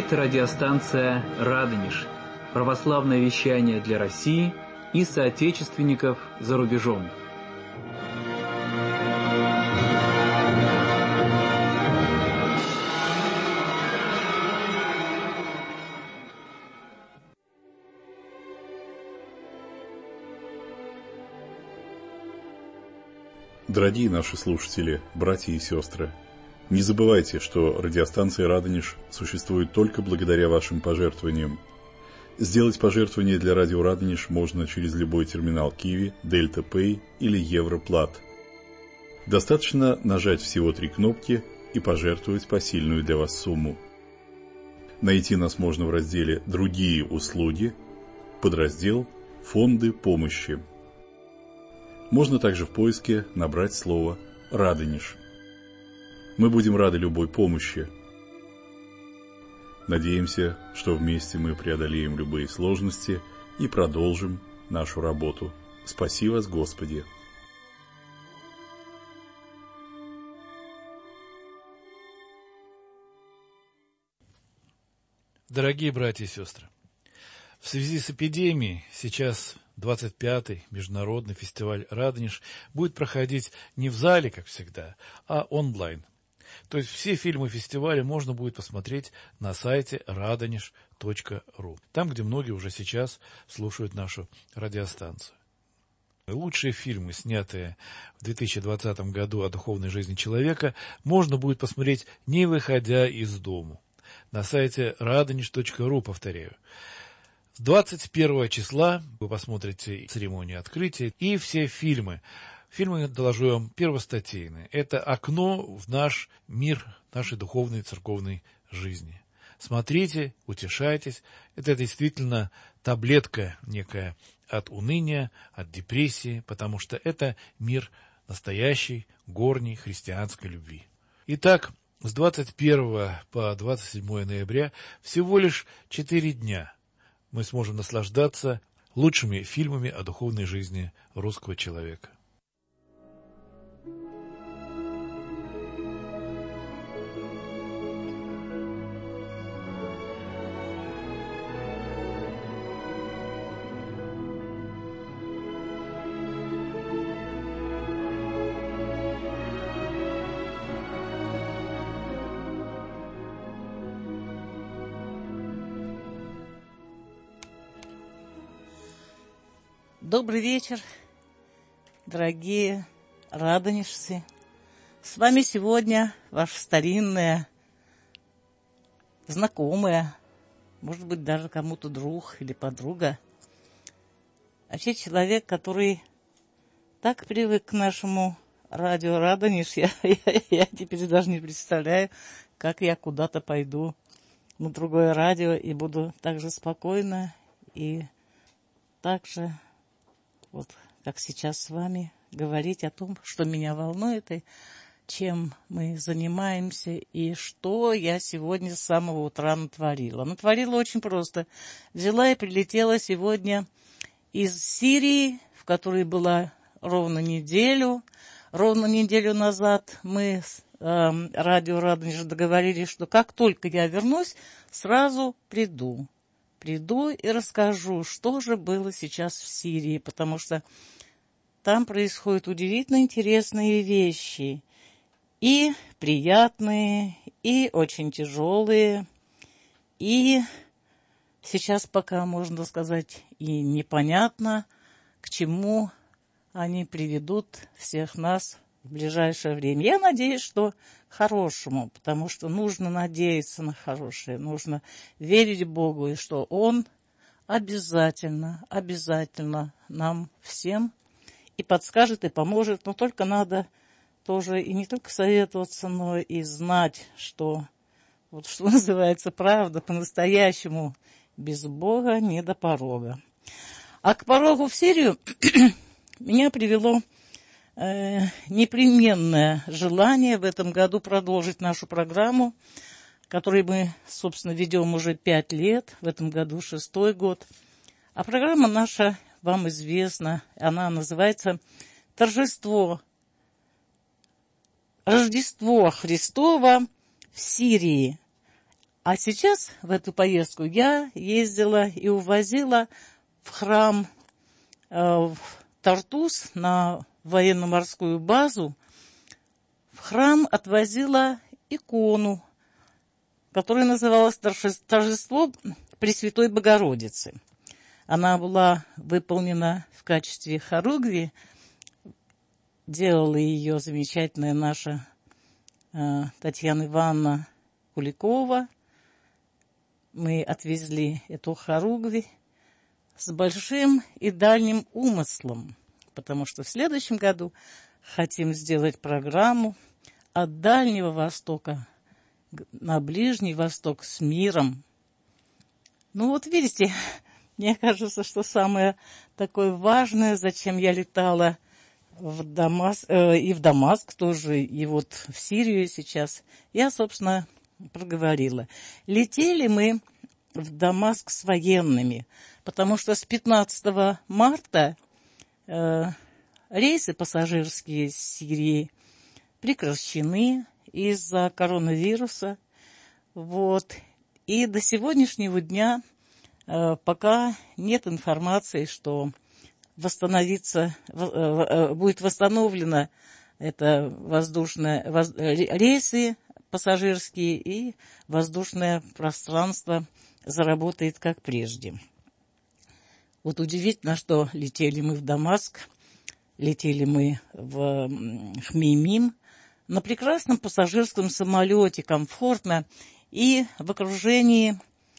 говорит радиостанция «Радонеж». Православное вещание для России и соотечественников за рубежом. Дорогие наши слушатели, братья и сестры, не забывайте, что радиостанция «Радонеж» существует только благодаря вашим пожертвованиям. Сделать пожертвование для радио «Радонеж» можно через любой терминал Киви, Дельта Пэй или Европлат. Достаточно нажать всего 3 кнопки и пожертвовать посильную для вас сумму. Найти нас можно в разделе «Другие услуги», подраздел «Фонды помощи». Можно также в поиске набрать слово «Радонеж». Мы будем рады любой помощи. Надеемся, что вместе мы преодолеем любые сложности и продолжим нашу работу. Спаси вас, Господи! Дорогие братья и сестры, в связи с эпидемией сейчас 25-й международный фестиваль «Радонеж» будет проходить не в зале, как всегда, а онлайн. То есть все фильмы фестиваля можно будет посмотреть на сайте radonеж.ру, там, где многие уже сейчас слушают нашу радиостанцию. Лучшие фильмы, снятые в 2020 году о духовной жизни человека, можно будет посмотреть, не выходя из дому. На сайте radonеж.ру, повторяю. С 21 числа вы посмотрите церемонию открытия и все фильмы. Фильмы, доложу вам, первостатейные. Это окно в наш мир, нашей духовной церковной жизни. Смотрите, утешайтесь. Это действительно таблетка некая от уныния, от депрессии, потому что это мир настоящей, горней христианской любви. Итак, с 21 по 27 ноября всего лишь 4 дня мы сможем наслаждаться лучшими фильмами о духовной жизни русского человека. Добрый вечер, дорогие радонежцы. С вами сегодня ваша старинная, знакомая, может быть, даже кому-то друг или подруга. Вообще человек, который так привык к нашему радио «Радонеж», я теперь даже не представляю, как я куда-то пойду на другое радио и буду так же спокойно и так же, вот как сейчас с вами, говорить о том, что меня волнует, и чем мы занимаемся, и что я сегодня с самого утра натворила. Натворила очень просто. Взяла и прилетела сегодня из Сирии, в которой была ровно неделю. Ровно неделю назад мы с радио «Радонеж» договорились, что как только я вернусь, сразу приду и расскажу, что же было сейчас в Сирии, потому что там происходят удивительно интересные вещи, и приятные, и очень тяжелые, и сейчас пока, можно сказать, и непонятно, к чему они приведут всех нас в ближайшее время. Я надеюсь, что к хорошему, потому что нужно надеяться на хорошее, нужно верить Богу, и что Он обязательно нам всем и подскажет, и поможет. Но только надо тоже и не только советоваться, но и знать, что, вот что называется, правда по-настоящему, без Бога не до порога. А к порогу в Сирию меня привело непременное желание в этом году продолжить нашу программу, которую мы, собственно, ведем уже 5 лет, в этом году 6-й год. А программа наша вам известна, она называется «Рождество Христово в Сирии». А сейчас в эту поездку я ездила и увозила в храм в Тартус на военно-морскую базу. В храм отвозила икону, которая называлась «Торжество Пресвятой Богородицы». Она была выполнена в качестве хоругви. Делала ее замечательная наша Татьяна Ивановна Куликова. Мы отвезли эту хоругви с большим и дальним умыслом, потому что в следующем году хотим сделать программу от Дальнего Востока на Ближний Восток с миром. Ну вот видите, мне кажется, что самое такое важное, зачем я летала в Дамаск тоже, и вот в Сирию сейчас, я, собственно, проговорила. Летели мы в Дамаск с военными, потому что с 15 марта рейсы пассажирские из Сирии прекращены из-за коронавируса. Вот. И до сегодняшнего дня пока нет информации, что будет восстановлено это рейсы пассажирские, и воздушное пространство заработает как прежде. Вот удивительно, что летели мы в Дамаск, летели мы в Хмеймим на прекрасном пассажирском самолете, комфортно, и в окружении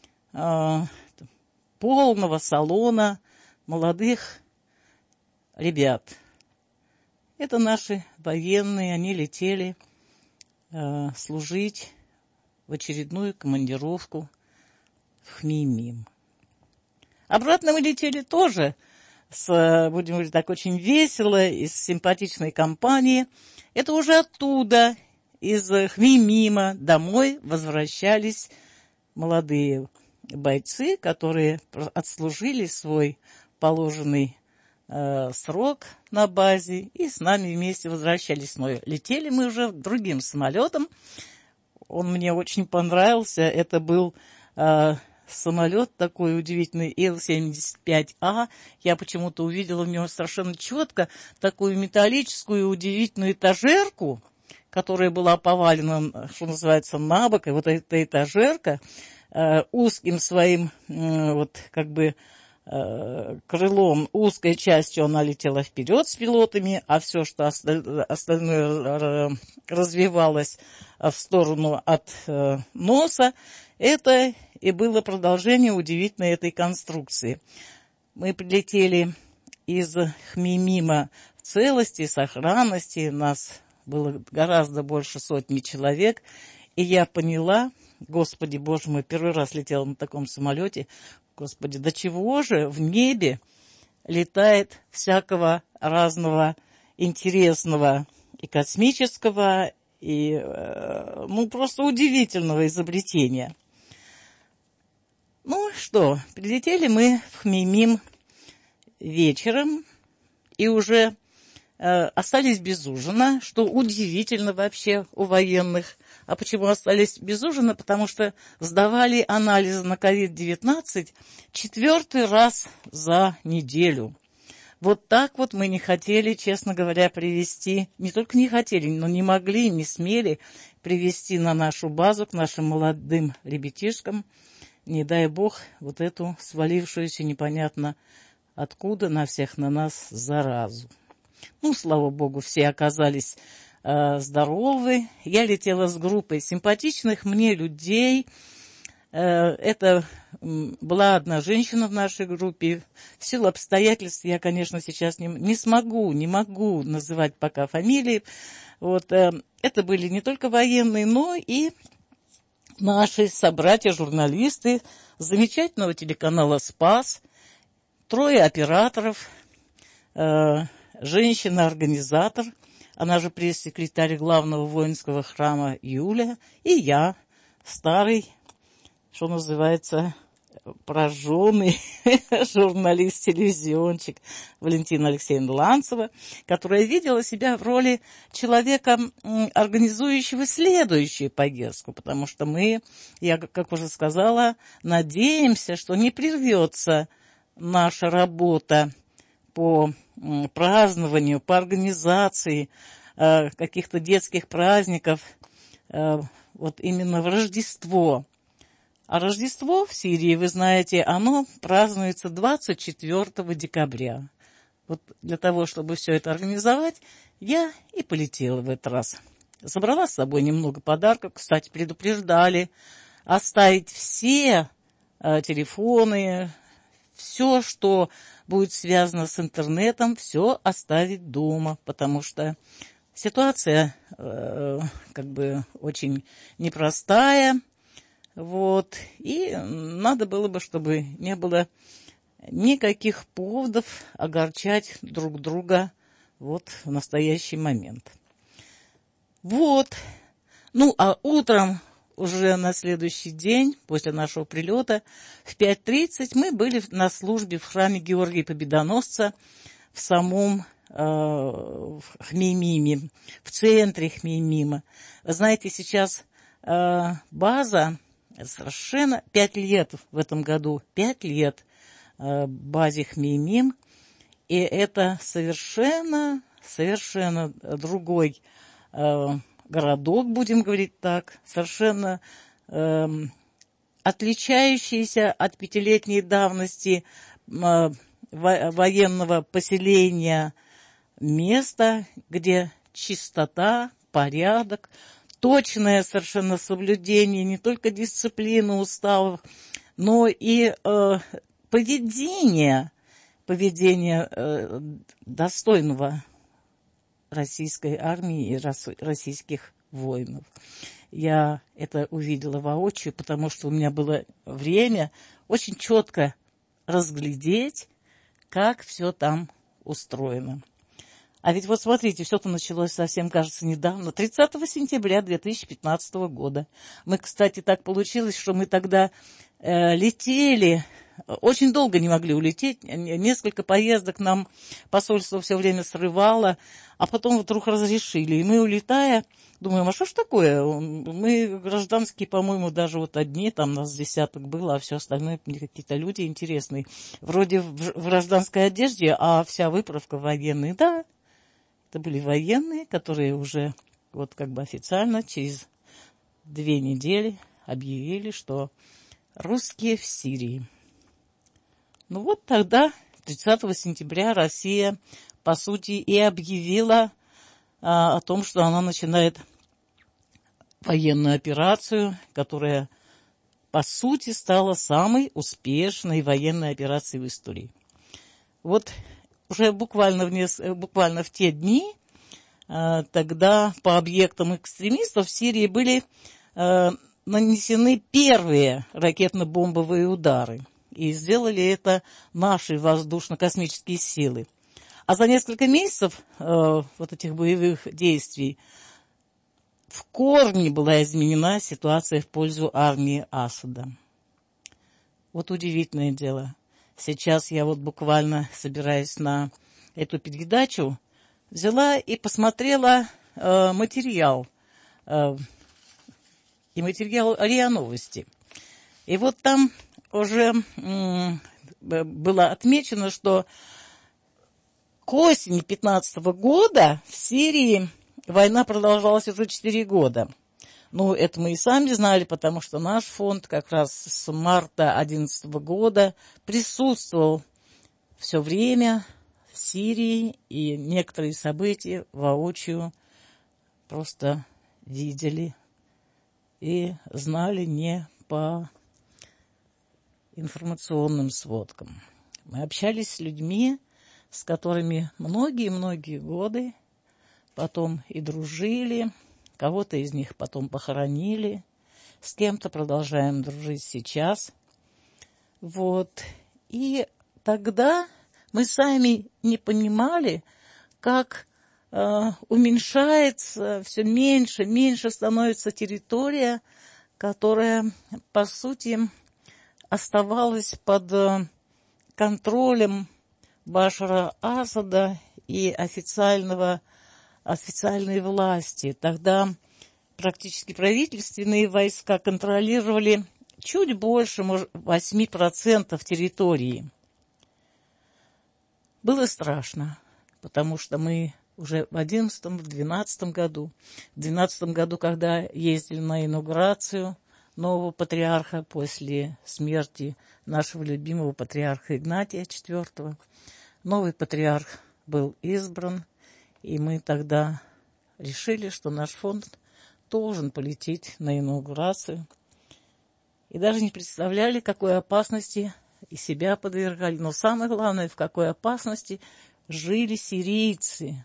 полного салона молодых ребят. Это наши военные, они летели служить в очередную командировку в Хмеймим. Обратно мы летели тоже, будем говорить так, очень весело, из симпатичной компании. Это уже оттуда, из Хмеймима, домой возвращались молодые бойцы, которые отслужили свой положенный срок на базе и с нами вместе возвращались. Но летели мы уже другим самолетом. Он мне очень понравился. Это был самолет такой удивительный, Ил-75А. Я почему-то увидела в него совершенно четко такую металлическую удивительную этажерку, которая была повалена, что называется, на бок. И вот эта этажерка узким своим вот как бы крылом, узкой частью она летела вперед с пилотами, а все, что остальное развивалось в сторону от носа, это и было продолжение удивительной этой конструкции. Мы прилетели из Хмеймима в целости и сохранности, нас было гораздо больше 100 человек, и я поняла, Господи Боже мой, первый раз летела на таком самолете, Господи, до чего же в небе летает всякого разного интересного и космического, и просто удивительного изобретения. Ну что, прилетели мы в Хмеймим вечером и уже остались без ужина, что удивительно вообще у военных. А почему остались без ужина? Потому что сдавали анализы на COVID-19 4-й раз за неделю. Вот так вот мы не хотели, честно говоря, привезти, не только не хотели, но не могли, не смели привезти на нашу базу к нашим молодым ребятишкам, не дай бог, вот эту свалившуюся непонятно откуда на всех на нас заразу. Ну, слава богу, все оказались здоровы. Я летела с группой симпатичных мне людей. Это была одна женщина в нашей группе. В силу обстоятельств я, конечно, сейчас не могу называть пока фамилии. Вот, это были не только военные, но и наши собратья-журналисты замечательного телеканала «Спас», 3 операторов, женщина-организатор, она же пресс-секретарь главного воинского храма Юля, и я, старый, что называется, прожженный журналист-телевизионщик Валентина Алексеевна Ланцева, которая видела себя в роли человека, организующего следующую поездку, потому что мы, я, как уже сказала, надеемся, что не прервется наша работа по празднованию, по организации каких-то детских праздников, вот именно в Рождество. А Рождество в Сирии, вы знаете, оно празднуется 24 декабря. Вот для того, чтобы все это организовать, я и полетела в этот раз. Собрала с собой немного подарков. Кстати, предупреждали оставить все телефоны, все, что будет связано с интернетом, все оставить дома, потому что ситуация как бы очень непростая. Вот, и надо было бы, чтобы не было никаких поводов огорчать друг друга вот в настоящий момент. Вот, ну, а утром, уже на следующий день, после нашего прилета, в 5:30 мы были на службе в храме Георгия Победоносца в самом Хмеймиме, в центре Хмеймима. Вы знаете, сейчас база совершенно 5 лет в этом году, 5 лет базе Хмеймим, и это совершенно другой городок, будем говорить так, совершенно отличающийся от 5-летней давности военного поселения место, где чистота, порядок, точное совершенно соблюдение не только дисциплины, уставов, но и поведение достойного российской армии и российских воинов. Я это увидела воочию, потому что у меня было время очень четко разглядеть, как все там устроено. А ведь вот смотрите, все-то началось совсем, кажется, недавно, 30 сентября 2015 года. Мы, кстати, так получилось, что мы тогда летели, очень долго не могли улететь, несколько поездок нам посольство все время срывало, а потом вдруг разрешили. И мы, улетая, думаем, а что ж такое? Мы гражданские, по-моему, даже вот одни, там нас десяток было, а все остальное какие-то люди интересные. Вроде в гражданской одежде, а вся выправка военная. Да, это были военные, которые уже вот как бы официально через 2 недели объявили, что русские в Сирии. Ну вот тогда, 30 сентября, Россия, по сути, и объявила о том, что она начинает военную операцию, которая, по сути, стала самой успешной военной операцией в истории. Вот уже буквально в те дни, тогда по объектам экстремистов в Сирии были нанесены первые ракетно-бомбовые удары. И сделали это наши воздушно-космические силы. А за несколько месяцев вот этих боевых действий в корне была изменена ситуация в пользу армии Асада. Вот удивительное дело. Сейчас я вот буквально, собираясь на эту передачу, взяла и посмотрела материал. И материал РИА Новости. И вот там уже было отмечено, что к осени 2015 года в Сирии война продолжалась уже 4 года. Ну, это мы и сами знали, потому что наш фонд как раз с марта 2011 года присутствовал все время в Сирии, и некоторые события воочию просто видели и знали не по информационным сводкам. Мы общались с людьми, с которыми многие-многие годы, потом и дружили, кого-то из них потом похоронили, с кем-то продолжаем дружить сейчас. Вот. И тогда мы сами не понимали, как уменьшается, все меньше становится территория, которая, по сути, оставалось под контролем Башара Асада и официальной власти. Тогда практически правительственные войска контролировали чуть больше 8% территории. Было страшно, потому что мы уже в 2011-2012 году, когда ездили на инаугурацию нового патриарха после смерти нашего любимого патриарха Игнатия IV, новый патриарх был избран, и мы тогда решили, что наш фонд должен полететь на инаугурацию. И даже не представляли, какой опасности и себя подвергали. Но самое главное, в какой опасности жили сирийцы.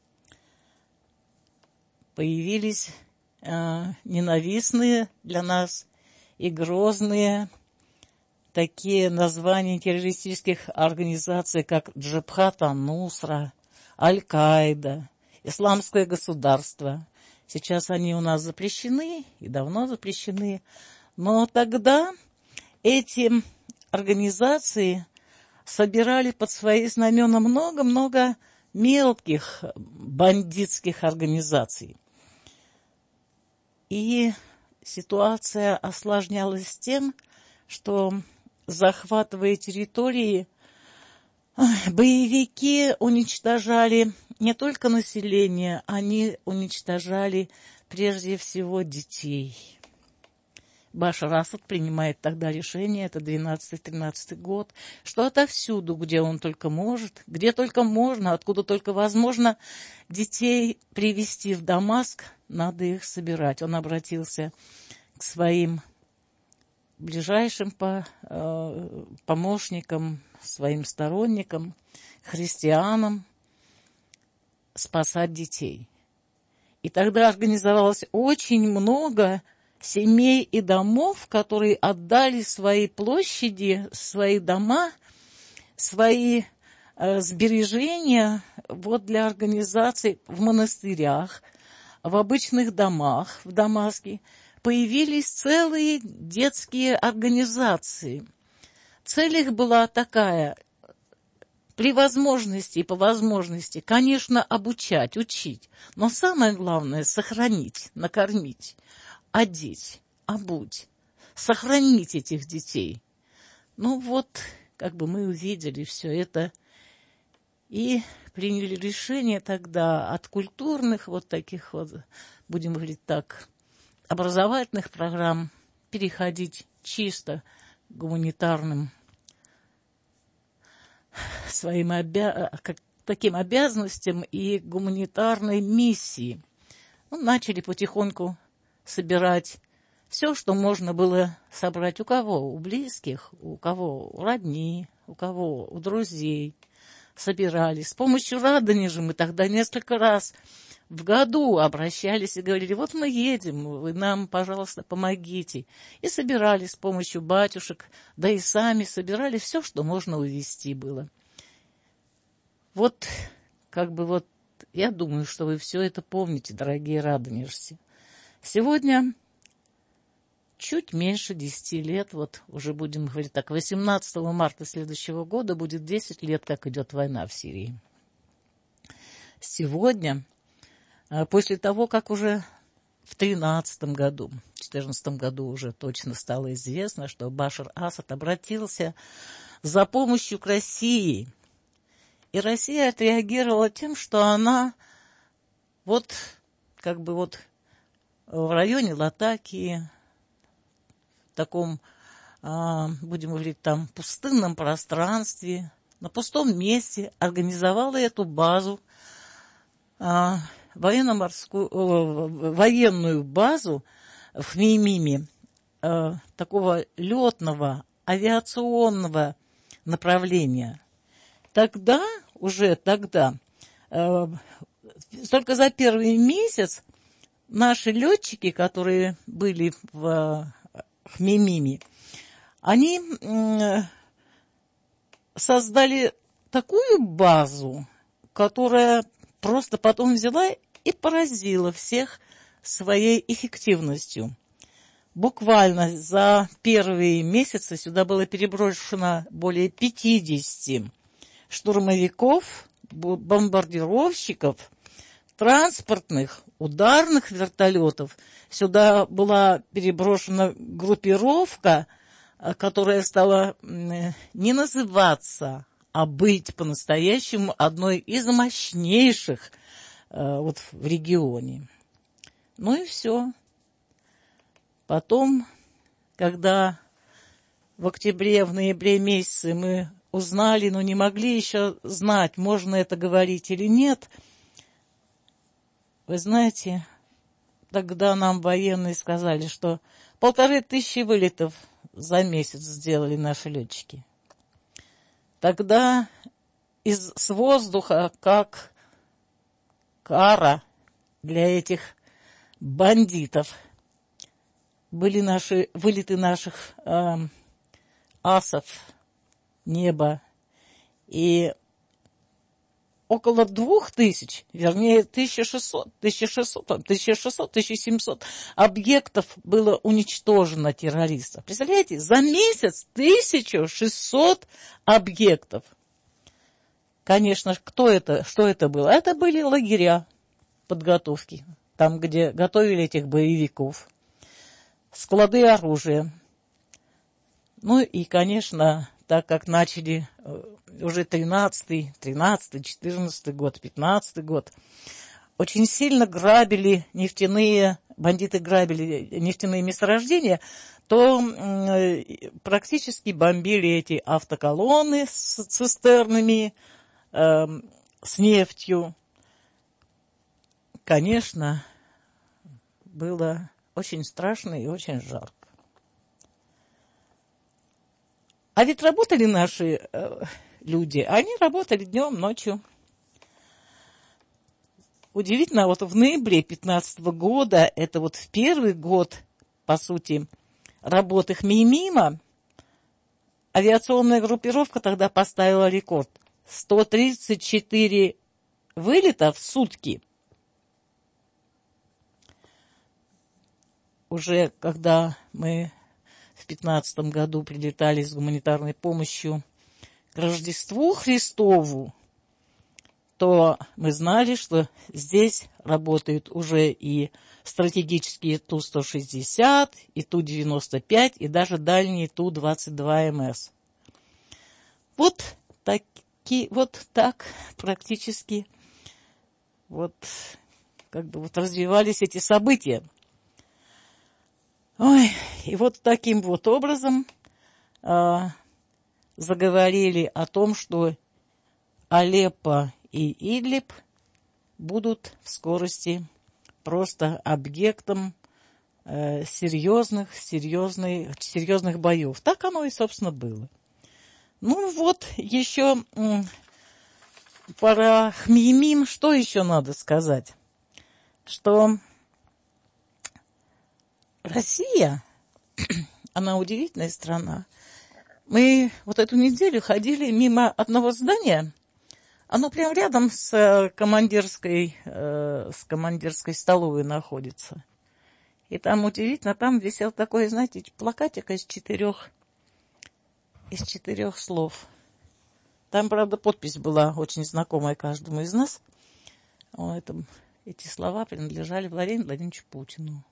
Появились ненавистные для нас и грозные такие названия террористических организаций, как Джабхат ан-Нусра, Аль-Каида, Исламское государство. Сейчас они у нас запрещены и давно запрещены. Но тогда эти организации собирали под свои знамена много-много мелких бандитских организаций. И ситуация осложнялась тем, что, захватывая территории, боевики уничтожали не только население, они уничтожали прежде всего детей. Башар Асад принимает тогда решение, это 12-13 год, что отовсюду, где он только может, где только можно, откуда только возможно, детей привезти в Дамаск, надо их собирать. Он обратился к своим ближайшим помощникам, своим сторонникам, христианам, спасать детей. И тогда организовалось очень много семей и домов, которые отдали свои площади, свои дома, свои сбережения для организаций в монастырях, в обычных домах в Дамаске. Появились целые детские организации. Цель их была такая: при возможности и по возможности, конечно, обучать, учить, но самое главное — сохранить, накормить, одеть, обуть, сохранить этих детей. Мы увидели все это и приняли решение тогда от культурных таких будем говорить так, образовательных программ переходить чисто к гуманитарным своим таким обязанностям и гуманитарной миссии. Начали потихоньку собирать все, что можно было собрать у кого? У близких, у кого? У родни, у кого? У друзей. Собирали. С помощью Радонежа мы тогда несколько раз в году обращались и говорили: вот мы едем, вы нам, пожалуйста, помогите. И собирали с помощью батюшек, да и сами собирали все, что можно увезти было. Я думаю, что вы все это помните, дорогие радонежцы. Сегодня чуть меньше 10 лет, уже будем говорить так, 18 марта следующего года будет 10 лет, как идет война в Сирии. Сегодня, после того, как уже в 2013 году, в 2014 году уже точно стало известно, что Башар Асад обратился за помощью к России, и Россия отреагировала тем, что она в районе Латакии, в таком, будем говорить, там пустынном пространстве, на пустом месте организовала эту базу, военную базу в Хмеймиме, такого летного, авиационного направления. Уже тогда, только за первый месяц наши летчики, которые были в Хмеймиме, они создали такую базу, которая просто потом взяла и поразила всех своей эффективностью. буквально за первые месяцы сюда было переброшено более 50 штурмовиков, бомбардировщиков, транспортных, ударных вертолетов. Сюда была переброшена группировка, которая стала не называться, а быть по-настоящему одной из мощнейших вот в регионе. Ну и все. Потом, когда в октябре, в ноябре месяце мы узнали, но не могли еще знать, можно это говорить или нет, вы знаете, тогда нам военные сказали, что 1500 вылетов за месяц сделали наши летчики. Тогда с воздуха, как кара для этих бандитов, были вылеты наших асов неба. И около 2000, вернее 1700 объектов было уничтожено террористов. Представляете, за месяц 1600 объектов. Конечно, что это было? Это были лагеря подготовки, там, где готовили этих боевиков, склады оружия. Ну и, конечно, так как начали уже 13-й, 14-й год, 15-й год, очень сильно бандиты грабили нефтяные месторождения, то практически бомбили эти автоколонны с цистернами, с нефтью. Конечно, было очень страшно и очень жарко. А ведь работали наши люди, они работали днем, ночью. Удивительно, вот в ноябре 2015 года, это вот в первый год, по сути, работы ХМИМа, авиационная группировка тогда поставила рекорд. 134 вылета в сутки. Уже когда мы в 2015 году прилетали с гуманитарной помощью к Рождеству Христову, то мы знали, что здесь работают уже и стратегические Ту-160, и Ту-95, и даже дальние Ту-22МС. Вот так практически развивались эти события. Ой, и вот таким вот образом заговорили о том, что Алеппо и Идлиб будут в скорости просто объектом серьезных боев. Так оно и, собственно, было. Ну вот, еще про ХМИМ, что еще надо сказать? Что Россия, она удивительная страна. Мы вот эту неделю ходили мимо одного здания. Оно прямо рядом с командирской столовой находится. И там удивительно, там висел такой, знаете, плакатик из четырех слов. Там, правда, подпись была очень знакомая каждому из нас. Эти слова принадлежали Владимиру Владимировичу Путину.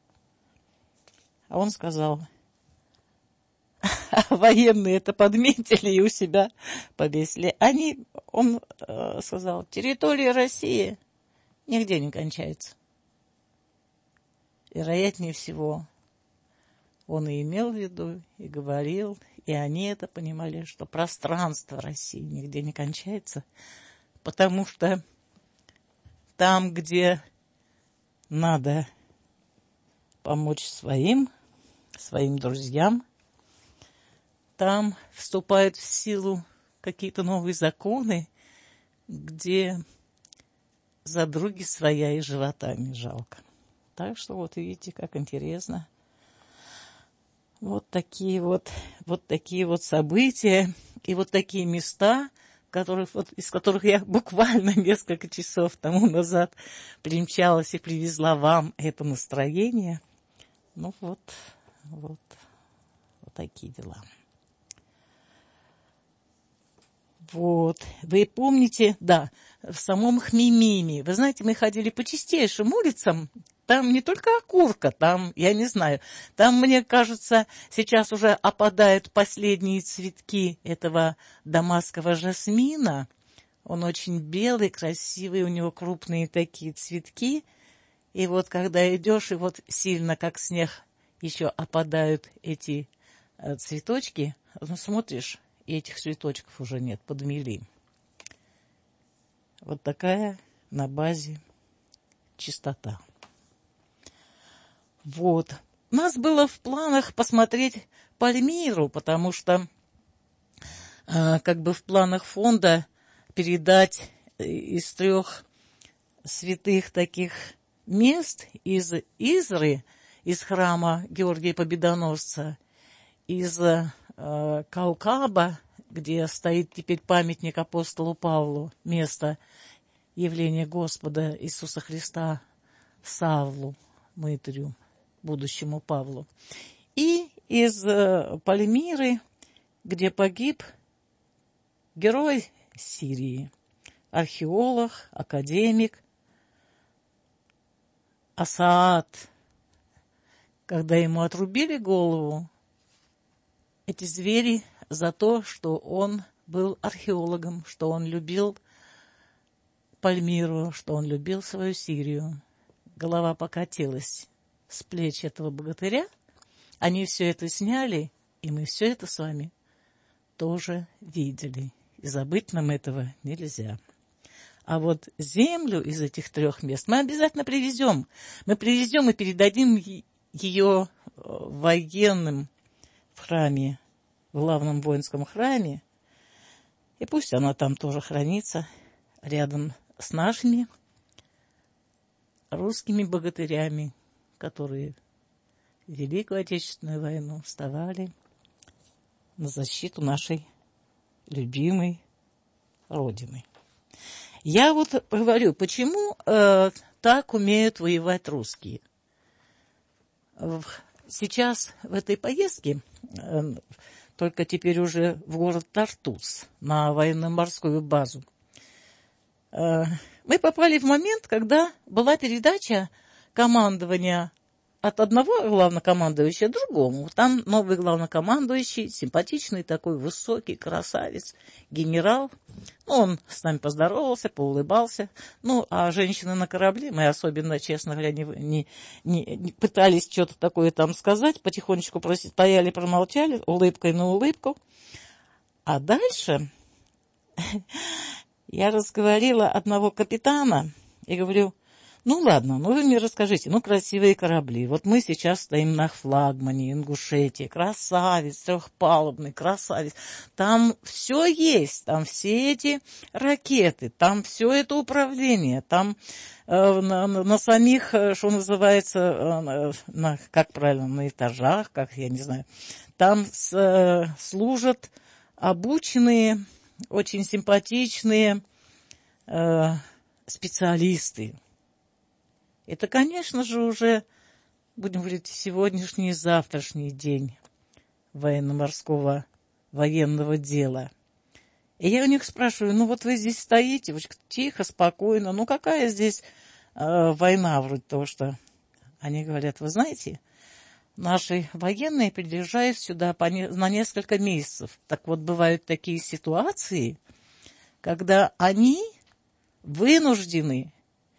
А он сказал, военные это подметили и у себя повесили. Он сказал, территория России нигде не кончается. Вероятнее всего, он и имел в виду, и говорил, и они это понимали, что пространство России нигде не кончается, потому что там, где надо помочь своим друзьям, там вступают в силу какие-то новые законы, где за други своя и живота не жалко. Так что вот видите, как интересно. Вот такие вот события и вот такие места, из которых я буквально несколько часов тому назад примчалась и привезла вам это настроение. Ну вот такие дела. Вот, вы помните, да, в самом Хмеймиме, вы знаете, мы ходили по чистейшим улицам, там не только окурка, там, я не знаю, там, мне кажется, сейчас уже опадают последние цветки этого дамасского жасмина. Он очень белый, красивый, у него крупные такие цветки. И вот когда идешь, и вот сильно, как снег, еще опадают эти цветочки, ну, смотришь, и этих цветочков уже нет, подмели. Вот такая на базе чистота. Вот. У нас было в планах посмотреть Пальмиру, потому что как бы в планах фонда передать из 3 святых таких мест, из Изры, из храма Георгия Победоносца, из Каукаба, где стоит теперь памятник апостолу Павлу, место явления Господа Иисуса Христа Савлу, мытарю, будущему Павлу. И из Пальмиры, где погиб герой Сирии, археолог, академик Асаад. Когда ему отрубили голову, эти звери за то, что он был археологом, что он любил Пальмиру, что он любил свою Сирию. Голова покатилась с плеч этого богатыря. Они все это сняли, и мы все это с вами тоже видели. И забыть нам этого нельзя. А вот землю из этих 3 мест мы обязательно привезем. Мы привезем и передадим ее военным в храме, в главном воинском храме. И пусть она там тоже хранится рядом с нашими русскими богатырями, которые в Великую Отечественную войну вставали на защиту нашей любимой Родины. Я вот говорю, почему так умеют воевать русские. Сейчас в этой поездке, только теперь уже в город Тартус, на военно-морскую базу, мы попали в момент, когда была передача командования от одного главнокомандующего к другому. Там новый главнокомандующий, симпатичный такой, высокий, красавец, генерал. Он с нами поздоровался, поулыбался. Ну, а женщины на корабле, мы особенно, честно говоря, не пытались что-то такое там сказать, потихонечку стояли, промолчали, улыбкой на улыбку. А дальше я разговорила одного капитана и говорю: ну ладно, ну вы мне расскажите, ну красивые корабли. Вот мы сейчас стоим на флагмане Ингушетии, красавец, 3-палубный, красавец. Там все есть, там все эти ракеты, там все это управление, там на самих, что называется, как правильно, на этажах, как я не знаю, там служат обученные, очень симпатичные специалисты. Это, конечно же, уже, будем говорить, сегодняшний и завтрашний день военно-морского военного дела. И я у них спрашиваю: ну вот вы здесь стоите, вы тихо, спокойно, ну какая здесь война вроде того, что... Они говорят: вы знаете, наши военные приезжают сюда на несколько месяцев. Так вот, бывают такие ситуации, когда они вынуждены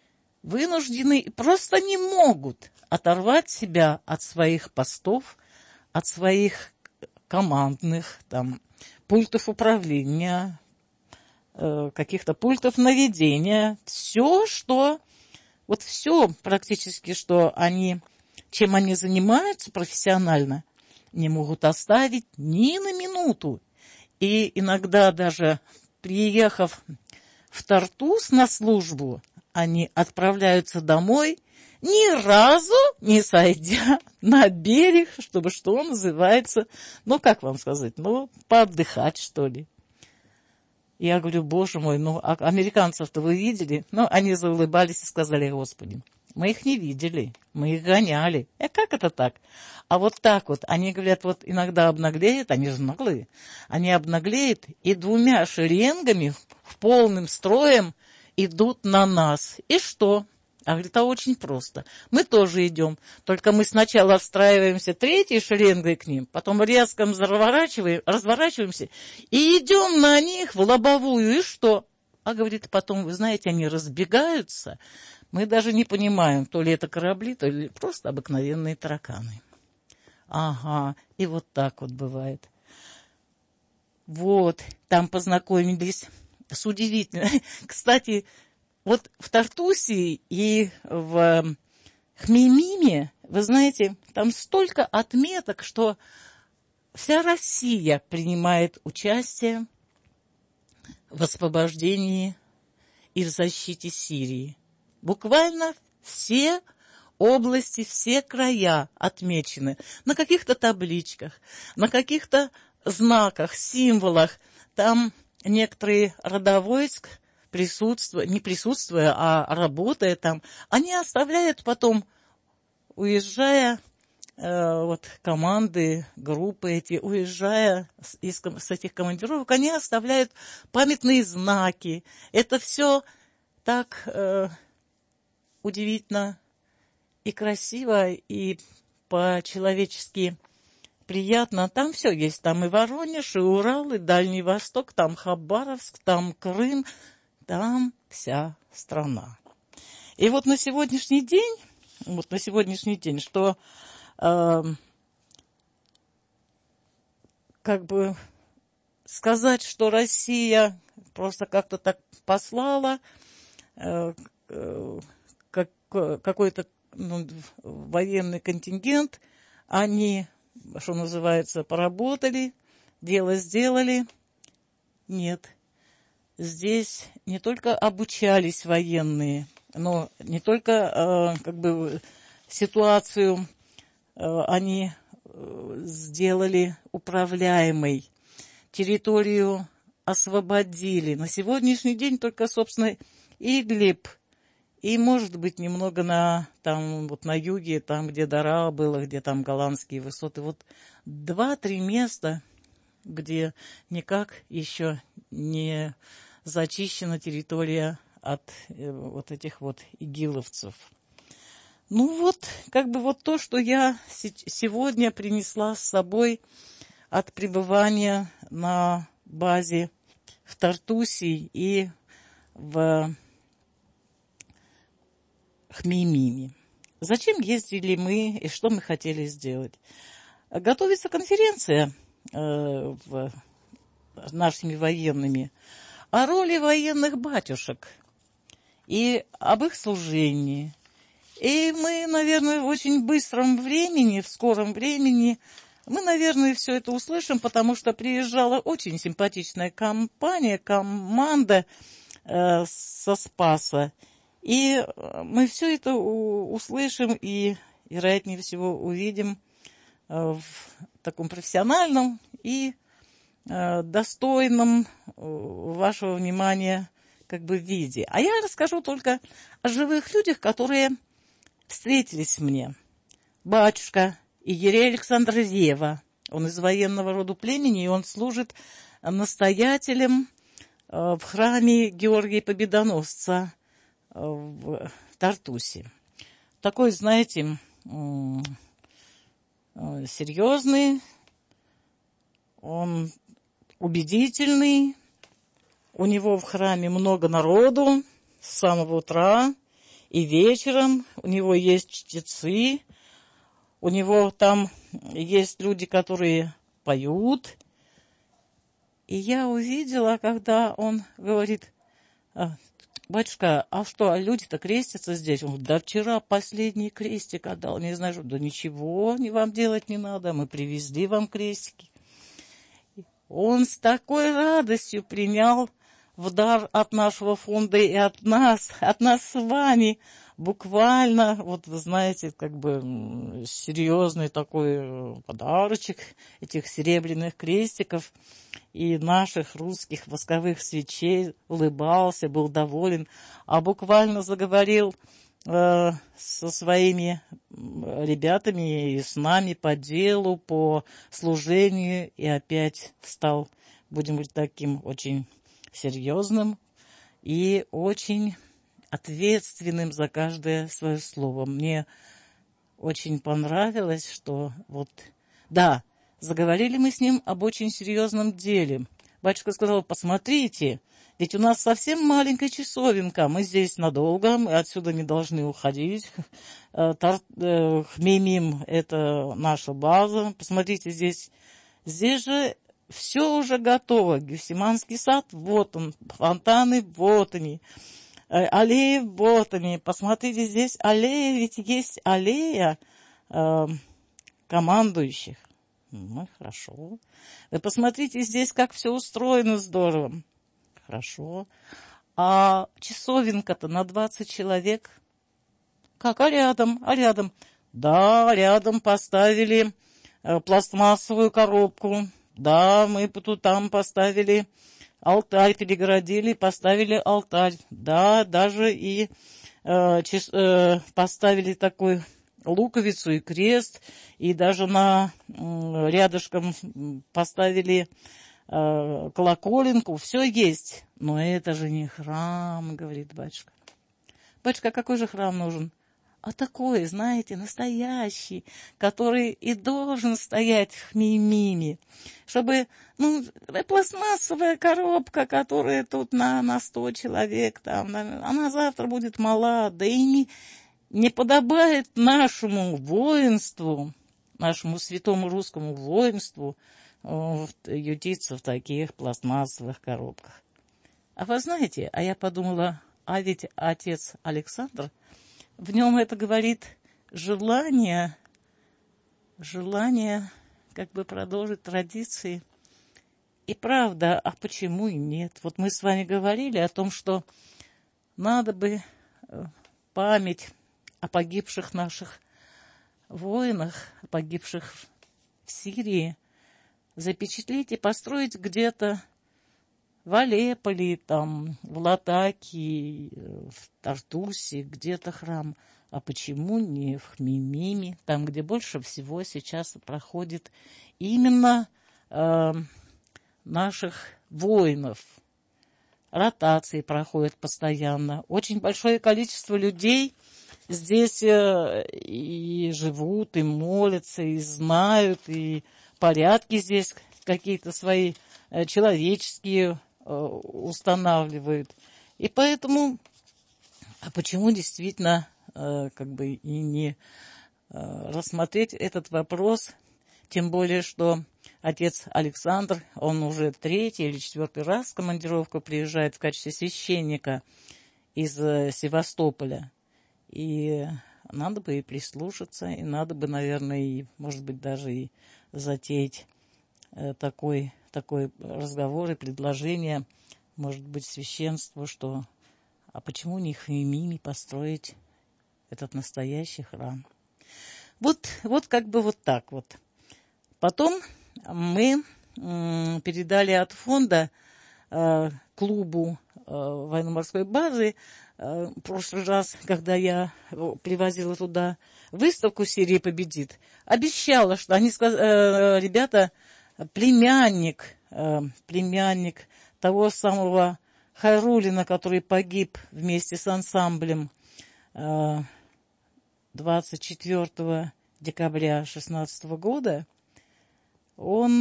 просто не могут оторвать себя от своих постов, от своих командных там пультов управления, каких-то пультов наведения. Все практически, чем они занимаются профессионально, не могут оставить ни на минуту. И иногда даже приехав в Тартус на службу, они отправляются домой, ни разу не сойдя на берег, чтобы, что называется, ну, как вам сказать, ну, поотдыхать, что ли. Я говорю: боже мой, ну, а американцев-то вы видели? Ну, они заулыбались и сказали: Господи, Мы их не видели, мы их гоняли. Как это так? А вот так вот, они говорят, вот иногда обнаглеют, они же наглые, они обнаглеют и 2 шеренгами, в полным строем идут на нас. И что? А говорит, а очень просто. Мы тоже идем, только мы сначала встраиваемся 3-й шеренгой к ним, потом резко разворачиваемся и идем на них в лобовую. И что? А говорит, потом, вы знаете, они разбегаются. Мы даже не понимаем, то ли это корабли, то ли просто обыкновенные тараканы. Ага, и вот так вот бывает. Вот, там познакомились с удивительно. Кстати, вот в Тартусе и в Хмеймиме, вы знаете, там столько отметок, что вся Россия принимает участие в освобождении и в защите Сирии. Буквально все области, все края отмечены на каких-то табличках, на каких-то знаках, символах. Там некоторые рода войск, не присутствуя, а работая там, они оставляют потом, уезжая, вот команды, группы эти, уезжая с этих командировок, они оставляют памятные знаки. Это все так удивительно и красиво, и по-человечески приятно. Там все есть. Там и Воронеж, и Урал, и Дальний Восток, там Хабаровск, там Крым, там вся страна. И вот на сегодняшний день, что как бы сказать, что Россия просто как-то так послала какой-то военный контингент, они, что называется, поработали, дело сделали. Нет. Здесь не только обучались военные, но не только ситуацию они сделали управляемой, территорию освободили. На сегодняшний день только, собственно, Идлиб, и, может быть, немного на юге, там, где Дара было, где там голландские высоты. Вот 2-3 места, где никак еще не зачищена территория от вот этих вот игиловцев. Ну вот, вот то, что я сегодня принесла с собой от пребывания на базе в Тартусе и в Хмеймиме. Зачем ездили мы и что мы хотели сделать? Готовится конференция нашими военными о роли военных батюшек и об их служении. И мы, наверное, в очень быстром времени, в скором времени, мы, наверное, все это услышим, потому что приезжала очень симпатичная команда со Спаса. И мы все это услышим и, вероятнее всего, увидим в таком профессиональном и достойном вашего внимания виде. А я расскажу только о живых людях, которые встретились мне. Батюшка иерей Александр Рева, он из военного рода племени, и он служит настоятелем в храме Георгия Победоносца в Тартусе. Такой, знаете, серьезный, он убедительный, у него в храме много народу с самого утра и вечером, у него есть чтецы, у него там есть люди, которые поют. И я увидела, когда он говорит: батюшка, а что, люди-то крестятся здесь? Он говорит: да вчера последний крестик отдал. Не знаю, что, да ничего вам делать не надо, мы привезли вам крестики. Он с такой радостью принял в дар от нашего фонда и от нас с вами, буквально, вот вы знаете, серьезный такой подарочек этих серебряных крестиков и наших русских восковых свечей, улыбался, был доволен, а буквально заговорил со своими ребятами и с нами по делу, по служению, и опять стал, будем говорить, таким очень серьезным и очень ответственным за каждое свое слово. Мне очень понравилось, что вот, да, заговорили мы с ним об очень серьезном деле. Батюшка сказал: посмотрите, ведь у нас совсем маленькая часовенка, мы здесь надолго, мы отсюда не должны уходить. Хмеймим — это наша база. Посмотрите, здесь же все уже готово. Гефсиманский сад, вот он, фонтаны, вот они. Аллеи, вот они. Посмотрите, здесь аллея, ведь есть аллея командующих. Ну, хорошо. Вы посмотрите здесь, как все устроено здорово. Хорошо. А часовенка-то на 20 человек. Как? А рядом? Да, рядом поставили пластмассовую коробку. Да, мы тут там поставили алтарь, перегородили, поставили алтарь. Да, даже и поставили такой луковицу и крест, и даже рядышком поставили колоколенку. Все есть. Но это же не храм, говорит батюшка. Батюшка, какой же храм нужен? А такой, знаете, настоящий, который и должен стоять в Хмеймиме, чтобы, пластмассовая коробка, которая тут на 100 человек, там, она завтра будет мала, да и не подобает нашему воинству, нашему святому русскому воинству ютиться в таких пластмассовых коробках. А вы знаете, я подумала, а ведь отец Александр, в нем это говорит желание как бы продолжить традиции. И правда, а почему и нет? Вот мы с вами говорили о том, что надо бы память о погибших наших воинах, погибших в Сирии, запечатлеть и построить где-то в Алеппо, там, в Латакии, в Тартусе, где-то храм. А почему не в Хмеймиме, там, где больше всего сейчас проходит именно наших воинов? Ротации проходят постоянно. Очень большое количество людей здесь и живут, и молятся, и знают, и порядки здесь какие-то свои человеческие устанавливают. И поэтому, а почему действительно как бы и не рассмотреть этот вопрос, тем более, что отец Александр, он уже 3-й или 4-й раз в командировку приезжает в качестве священника из Севастополя. И надо бы и прислушаться, и надо бы, наверное, и, может быть, даже и затеять такой разговор и предложение, может быть, священству, что а почему не в Хмеймиме построить этот настоящий храм? Вот как бы вот так вот. Потом мы передали от фонда клубу военно-морской базы в прошлый раз, когда я привозила туда выставку «Сирия победит», обещала, что они ребята, племянник того самого Хайруллина, который погиб вместе с ансамблем 24 декабря 2016 года, он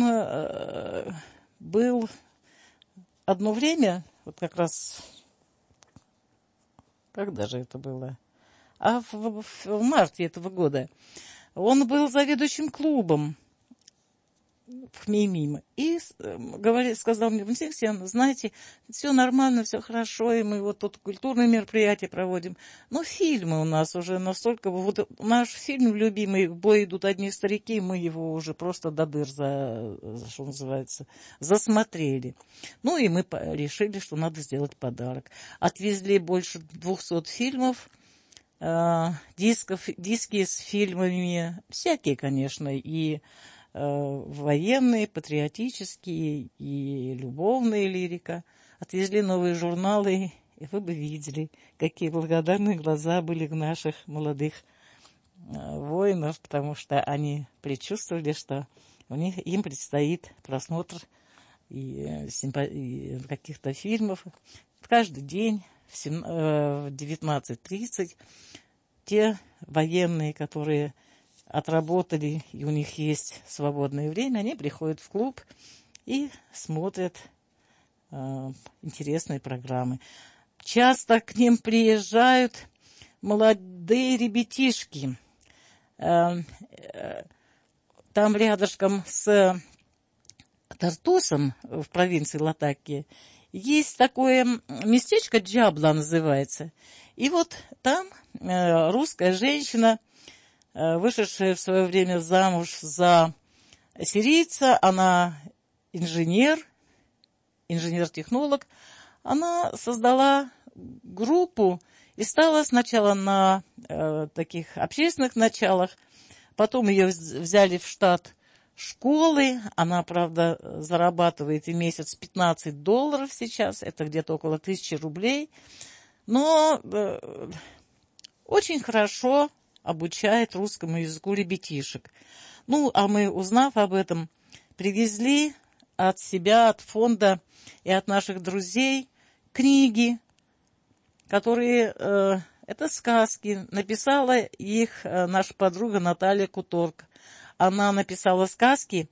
был одно время, вот как раз, когда же это было? В марте этого года. Он был заведующим клубом в Хмеймиме. И сказал мне: Василий, знаете, все нормально, все хорошо, и мы вот тут культурные мероприятия проводим. Но фильмы у нас уже настолько... Вот наш фильм любимый «В бой идут одни старики», мы его уже просто до дыр, что называется, засмотрели. Ну и мы решили, что надо сделать подарок. Отвезли больше 200 фильмов, диски с фильмами, всякие, конечно, и военные, патриотические и любовные лирика. Отвезли новые журналы и вы бы видели, какие благодарные глаза были у наших молодых воинов, потому что они предчувствовали, что им предстоит просмотр и каких-то фильмов. Каждый день в 19:30 те военные, которые отработали, и у них есть свободное время, они приходят в клуб и смотрят интересные программы. Часто к ним приезжают молодые ребятишки. Там рядышком с Тартусом в провинции Латакия есть такое местечко, Джабла называется. И вот там русская женщина, вышедшая в свое время замуж за сирийца, она инженер-технолог, она создала группу и стала сначала на таких общественных началах, потом ее взяли в штат школы. Она, правда, зарабатывает в месяц $15 сейчас, это где-то около 1000 рублей, но очень хорошо обучает русскому языку ребятишек. Ну, а мы, узнав об этом, привезли от себя, от фонда и от наших друзей книги, которые, это сказки. Написала их наша подруга Наталья Куторг. Она написала сказки,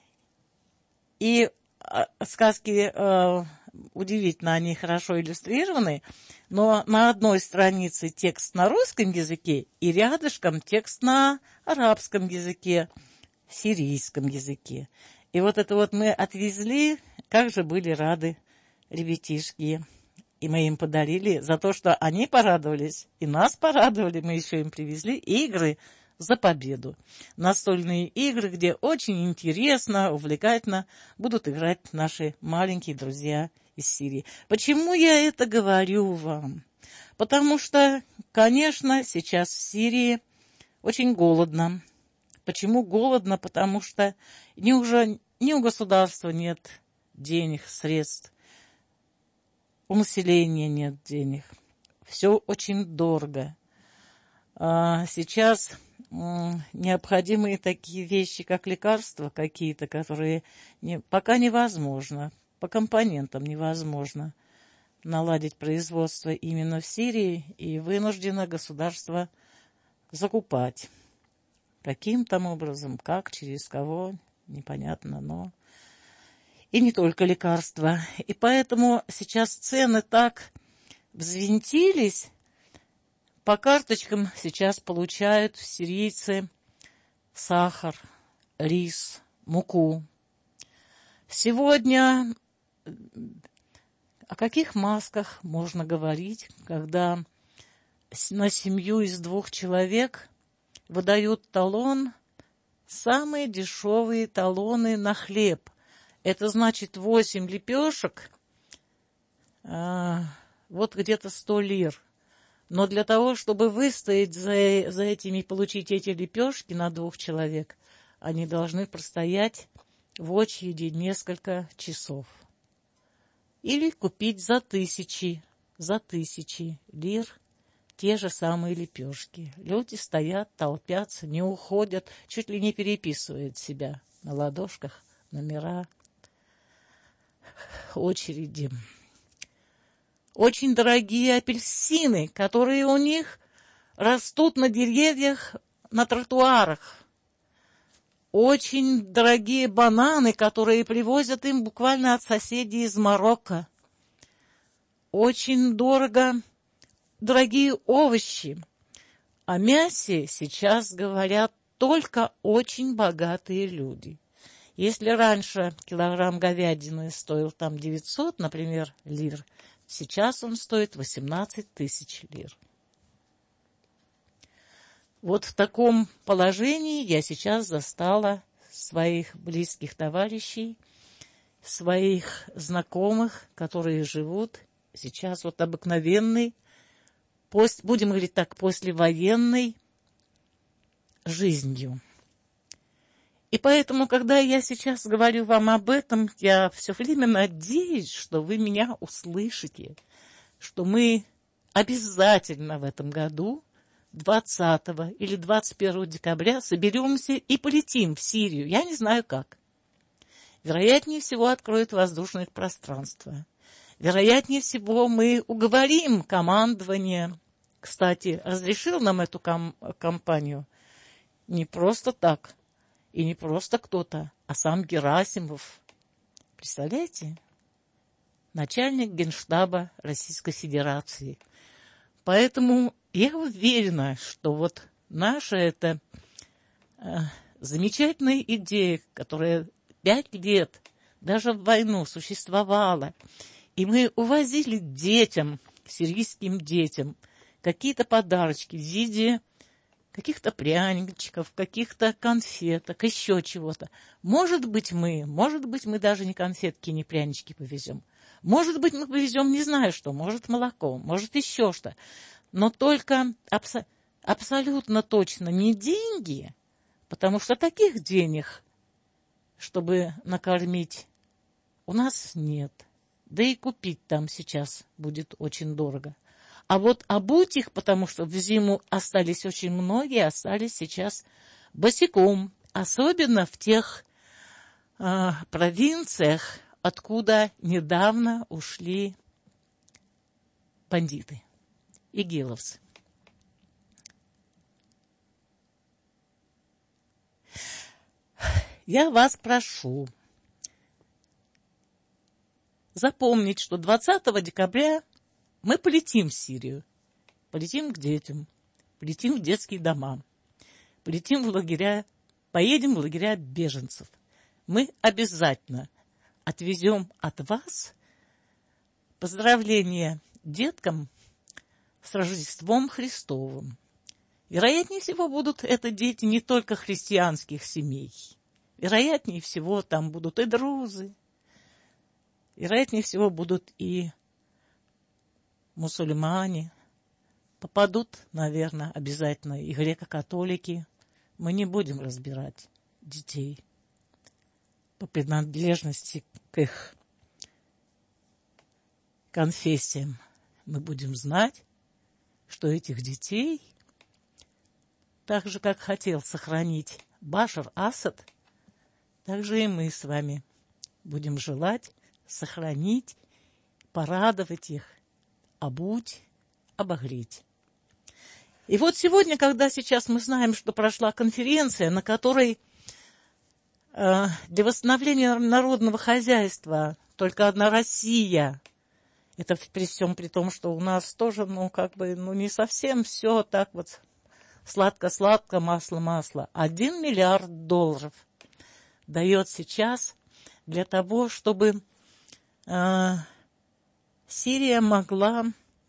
и сказки, удивительно, они хорошо иллюстрированы, но на одной странице текст на русском языке и рядышком текст на арабском языке, сирийском языке. И вот это вот мы отвезли, как же были рады ребятишки. И мы им подарили за то, что они порадовались, и нас порадовали, мы еще им привезли игры за победу. Настольные игры, где очень интересно, увлекательно будут играть наши маленькие друзья из Сирии. Почему я это говорю вам? Потому что, конечно, сейчас в Сирии очень голодно. Почему голодно? Потому что ни у государства нет денег, средств, у населения нет денег. Все очень дорого. Сейчас необходимые такие вещи, как лекарства какие-то, которые пока невозможно, по компонентам невозможно наладить производство именно в Сирии, и вынуждено государство закупать. Каким там образом, как, через кого, непонятно, но... И не только лекарства. И поэтому сейчас цены так взвинтились. По карточкам сейчас получают сирийцы сахар, рис, муку. Сегодня о каких масках можно говорить, когда на семью из 2 человек выдают талон, самые дешевые талоны на хлеб. Это значит 8 лепешек, вот где-то 100 лир. Но для того, чтобы выстоять за этими и получить эти лепешки на 2 человек, они должны простоять в очереди несколько часов. Или купить за тысячи лир те же самые лепешки. Люди стоят, толпятся, не уходят, чуть ли не переписывают себя на ладошках, номера, очереди. Очень дорогие апельсины, которые у них растут на деревьях, на тротуарах. Очень дорогие бананы, которые привозят им буквально от соседей из Марокко. Очень дорогие овощи. О мясе сейчас говорят только очень богатые люди. Если раньше килограмм говядины стоил там 900, например, лир, сейчас он стоит 18 тысяч лир. Вот в таком положении я сейчас застала своих близких товарищей, своих знакомых, которые живут сейчас вот обыкновенной, будем говорить так, послевоенной жизнью. И поэтому, когда я сейчас говорю вам об этом, я все время надеюсь, что вы меня услышите, что мы обязательно в этом году 20 или 21 декабря соберемся и полетим в Сирию. Я не знаю как. Вероятнее всего откроют воздушное пространство. Вероятнее всего мы уговорим командование. Кстати, разрешил нам эту кампанию не просто так и не просто кто-то, а сам Герасимов. Представляете? Начальник Генштаба Российской Федерации. Поэтому я уверена, что вот наша эта замечательная идея, которая 5 лет даже в войну существовала, и мы увозили детям, сирийским детям, какие-то подарочки в виде каких-то пряничков, каких-то конфеток, еще чего-то. Может быть, мы даже не конфетки, не прянички повезем. Может быть, мы повезем не знаю что, может, молоко, может, еще что. Но только абсолютно точно не деньги, потому что таких денег, чтобы накормить, у нас нет. Да и купить там сейчас будет очень дорого. А вот обуть их, потому что в зиму остались очень многие, остались сейчас босиком. Особенно в тех провинциях, откуда недавно ушли бандиты, игиловцы. Я вас прошу запомнить, что 20 декабря мы полетим в Сирию, полетим к детям, полетим в детские дома, полетим в лагеря, поедем в лагеря беженцев. Мы обязательно отвезем от вас поздравления деткам с Рождеством Христовым. Вероятнее всего, будут это дети не только христианских семей. Вероятнее всего, там будут и друзы. Вероятнее всего, будут и мусульмане. Попадут, наверное, обязательно и греко-католики. Мы не будем разбирать детей по принадлежности к их конфессиям. Мы будем знать, что этих детей, так же, как хотел сохранить Башар Асад, так же и мы с вами будем желать сохранить, порадовать их, обуть, обогреть. И вот сегодня, когда сейчас мы знаем, что прошла конференция, на которой для восстановления народного хозяйства только одна Россия, это при всем при том, что у нас тоже, не совсем все так вот сладко-сладко, масло-масло. 1 миллиард долларов дает сейчас для того, чтобы Сирия могла,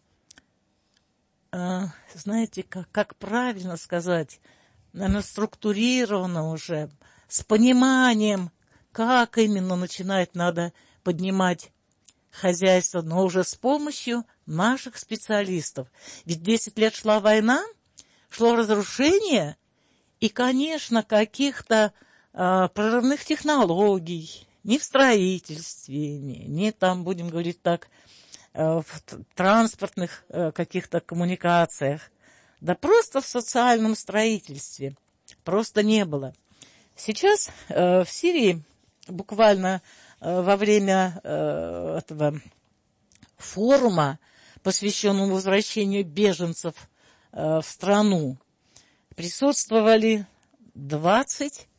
знаете, как правильно сказать, наверное, структурированно уже, с пониманием, как именно начинать надо поднимать хозяйство, но уже с помощью наших специалистов. Ведь 10 лет шла война, шло разрушение, и, конечно, каких-то прорывных технологий ни в строительстве, ни там, будем говорить так, в транспортных каких-то коммуникациях, да просто в социальном строительстве просто не было. Сейчас в Сирии буквально во время этого форума, посвященного возвращению беженцев в страну, присутствовали 20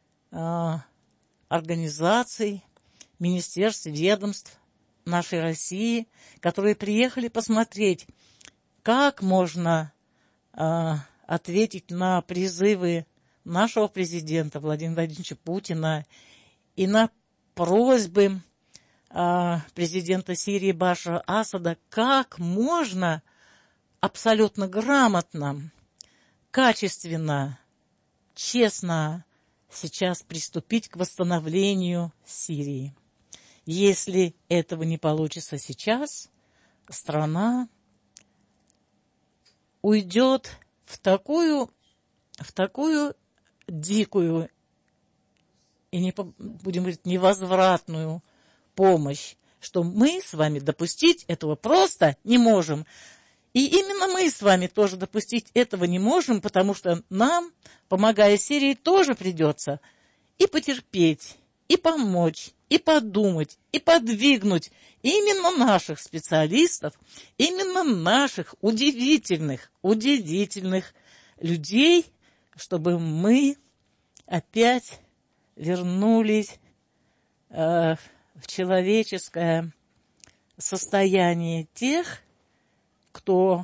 организаций, министерств, ведомств нашей России, которые приехали посмотреть, как можно ответить на призывы нашего президента Владимира Владимировича Путина и на просьбы президента Сирии Башара Асада, как можно абсолютно грамотно, качественно, честно сейчас приступить к восстановлению Сирии. Если этого не получится сейчас, страна уйдет в такую дикую и, будем говорить, невозвратную помощь, что мы с вами допустить этого просто не можем. И именно мы с вами тоже допустить этого не можем, потому что нам, помогая Сирии, тоже придется и потерпеть, и помочь, и подумать, и подвигнуть именно наших специалистов, именно наших удивительных людей, чтобы мы опять вернулись в человеческое состояние тех, кто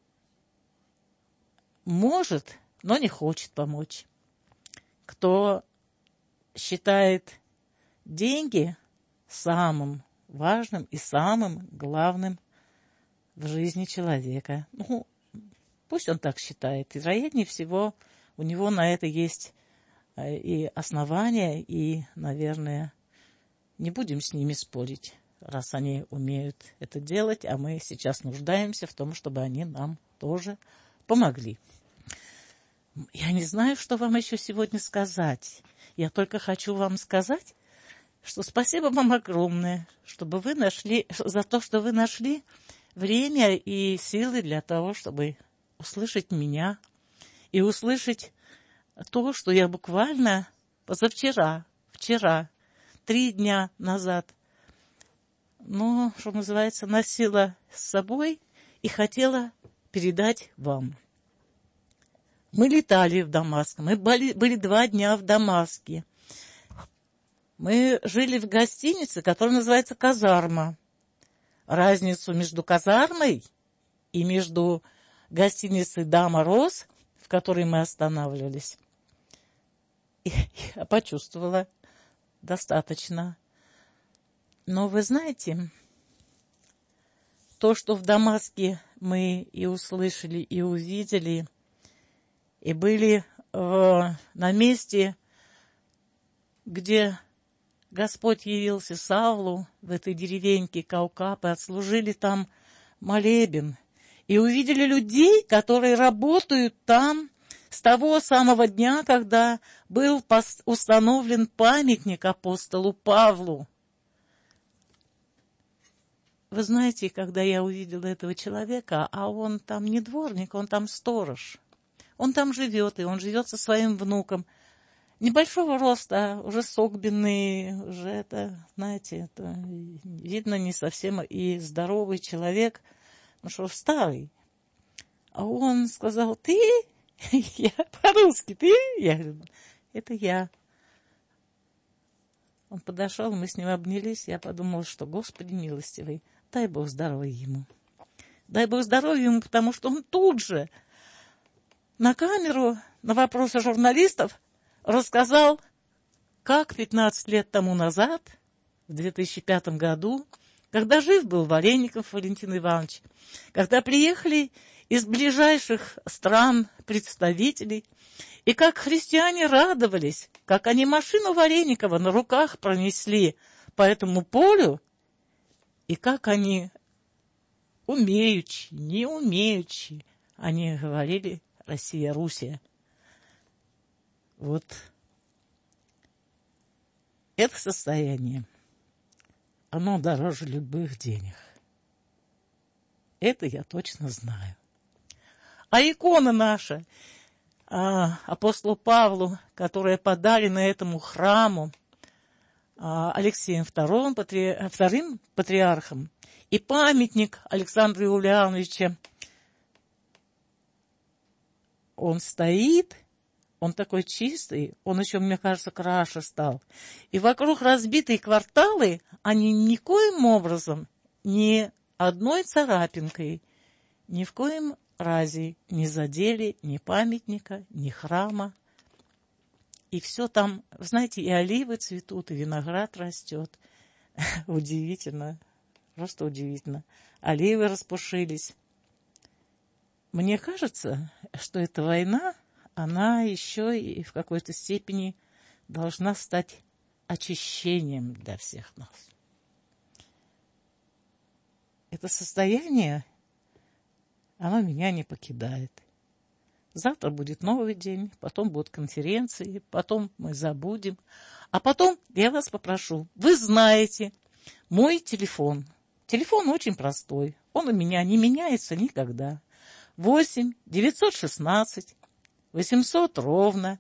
может, но не хочет помочь, кто считает деньги самым важным и самым главным в жизни человека. Ну, пусть он так считает. И, вероятнее всего, у него на это есть и основания, и, наверное, не будем с ними спорить, раз они умеют это делать, а мы сейчас нуждаемся в том, чтобы они нам тоже помогли. Я не знаю, что вам еще сегодня сказать. Я только хочу вам сказать, что спасибо вам огромное, чтобы вы нашли, за то, что вы нашли время и силы для того, чтобы услышать меня и услышать то, что я буквально вчера, 3 дня назад, что называется, носила с собой и хотела передать вам. Мы летали в Дамаск, мы были 2 дня в Дамаске. Мы жили в гостинице, которая называется «Казарма». Разницу между казармой и между гостиницей «Дама Роз», в которой мы останавливались, я почувствовала достаточно. Но вы знаете, то, что в Дамаске мы и услышали, и увидели, и были на месте, где Господь явился Савлу, в этой деревеньке Каукап, и отслужили там молебен, и увидели людей, которые работают там с того самого дня, когда был установлен памятник апостолу Павлу. Вы знаете, когда я увидела этого человека, а он там не дворник, он там сторож. Он там живет, и он живет со своим внуком. Небольшого роста, уже согбенный, уже это, знаете, это видно не совсем и здоровый человек, что старый. А он сказал: ты? Я по-русски, ты? Я говорю: это я. Он подошел, мы с ним обнялись, я подумала, что, Господи милостивый, дай Бог здоровья ему. Дай Бог здоровья ему, потому что он тут же на камеру, на вопросы журналистов рассказал, как 15 лет тому назад, в 2005 году, когда жив был Вареников Валентин Иванович, когда приехали из ближайших стран представителей, и как христиане радовались, как они машину Вареникова на руках пронесли по этому полю, и как они, умеючи, не умеючи, они говорили: Россия, Русия. Вот это состояние, оно дороже любых денег. Это я точно знаю. А икона наша, апостолу Павлу, которая подарена этому храму Алексеем вторым патриархом, и памятник Александра Юлиановича, он стоит, он такой чистый, он еще, мне кажется, краше стал. И вокруг разбитые кварталы, они никоим образом, ни одной царапинкой, ни в коем разе не задели ни памятника, ни храма. И все там, знаете, и оливы цветут, и виноград растет. Удивительно, просто удивительно. Оливы распушились. Мне кажется, что эта война, она еще и в какой-то степени должна стать очищением для всех нас. Это состояние, оно меня не покидает. Завтра будет новый день, потом будут конференции, потом мы забудем. А потом я вас попрошу, вы знаете, Мой телефон. Телефон очень простой. Он у меня не меняется никогда. 8-916 800 ровно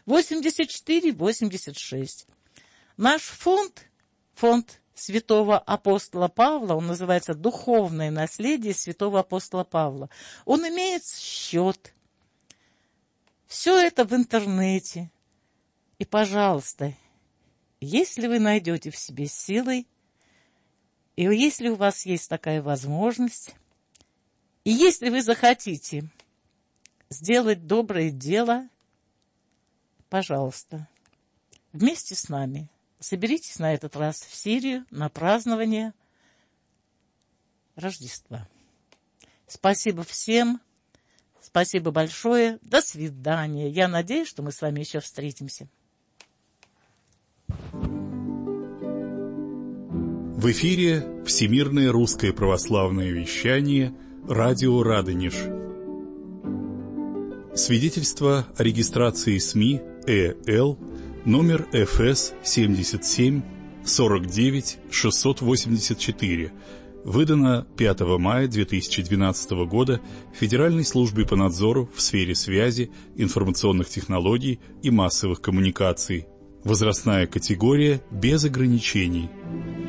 84-86. Наш фонд святого апостола Павла, он называется «Духовное наследие святого апостола Павла». Он имеет счет. Все это в интернете. И, пожалуйста, если вы найдете в себе силы, и если у вас есть такая возможность, и если вы захотите сделать доброе дело, пожалуйста, вместе с нами соберитесь на этот раз в Сирию на празднование Рождества. Спасибо всем. Спасибо большое. До свидания. Я надеюсь, что мы с вами еще встретимся. В эфире Всемирное русское православное вещание «Радио Радонеж». Свидетельство о регистрации СМИ ЭЛ номер ФС 77 49 684, выдано 5 мая 2012 года Федеральной службой по надзору в сфере связи, информационных технологий и массовых коммуникаций. Возрастная категория без ограничений.